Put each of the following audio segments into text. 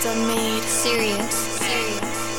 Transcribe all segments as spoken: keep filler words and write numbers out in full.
Custom made, serious, serious.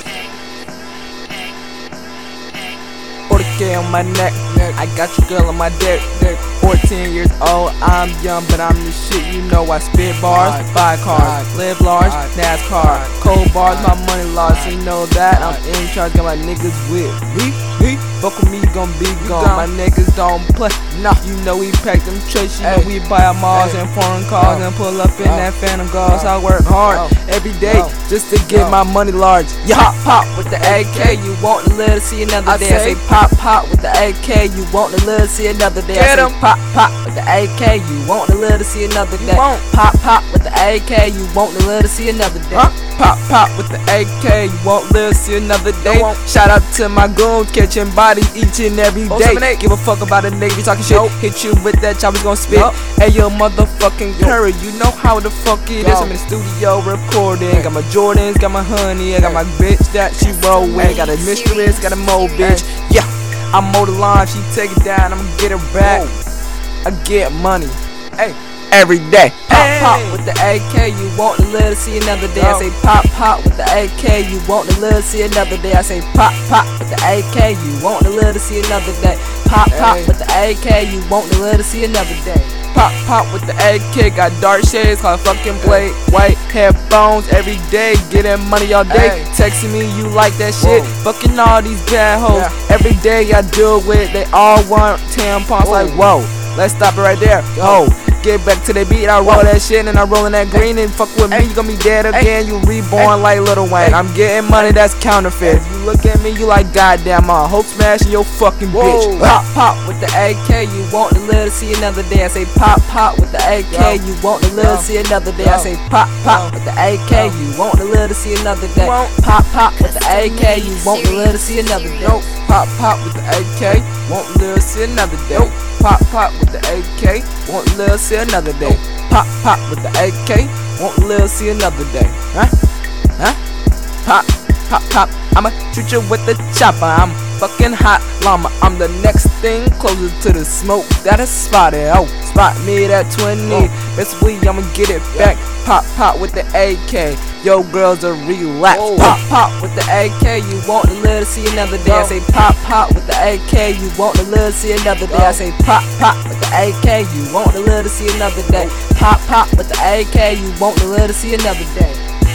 forty K on my neck, I got your girl on my dick. fourteen years old, I'm young, but I'm the shit. You know I spit bars, buy cars, live large, NASCAR, cold bars, my money lost. You know that I'm in charge, got my niggas with me. me. Fuck with me, you gon' be gone. My niggas don't play. Nah, you know we pack them trucks. You know we buy our malls and foreign cars and pull up in that Phantom Ghost. I work hard every day just to get my money large. You hop pop with the A K, you want to live to see another day. I say pop pop with the A K, you want to live to see another day. I say pop pop with the A K, you want to live to see another day. Pop pop with the A K, you want to live to see another day. Pop pop with the A K, you won't live to see another day. Shout out to my goons catching bodies each and every day. Give a fuck about a nigga you talking shit. Hit you with that chopper's gon' spit. Hey yo motherfucking Curry, you know how the fuck it is. I'm in the studio recording. Got my Jordans, got my honey, I got my bitch that she roll with. Got a mistress, got a mo bitch. Yeah, I mow the lawn, she take it down, I'ma get it back. I get money. Hey. Every day. Pop pop with the A K, you want to live to see another day. I say pop pop with the A K, you want to live to see another day. I say pop pop with the A K, you want to live to see another day. Pop pop with the A K, you want to live to see another day. Pop pop with the A K, got dark shades, called fucking plate, white headphones every day, getting money all day. Texting me, you like that shit? Fucking all these bad hoes. Every day I deal with, they all want tampons. Like whoa, let's stop it right there. Oh. Get back to the beat, I roll that shit and I rollin' that green and fuck with me, you gon' be dead again, you reborn like Lil Wayne. I'm getting money that's counterfeit. If you look at me, you like goddamn, I'm Hulk smashing your fucking bitch. Pop pop with the A K, you want to live to see another day. I say pop pop with the A K, you want to live to see another day. I say pop pop with the A K, you want to live to see another day. Pop pop with the A K, you want to live to see another day. Pop pop with the A K, want to live to see another day. Pop pop with the A K, want to live to see another day. Pop pop with the A K, want to live to see another day. Huh? Huh? Pop, pop, pop. I'ma shoot you with the chopper. I'm fucking hot llama. I'm the next thing closer to the smoke that is spotted. Oh, spot me at twenty. Best way I'ma get it back. Pop pop with the A K. Yo girls are relaxed. Oh. Pop pop with the A K, you want to live to see another day. I say pop pop with the A K, you want to live to see another day. I say pop pop with the A K, you want to live to see another day. Pop pop with the A K, you want to live to see another day.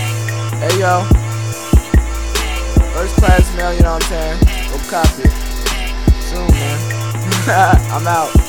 Hey yo, first class mail, you know what I'm saying? Go copy it soon, man. I'm out.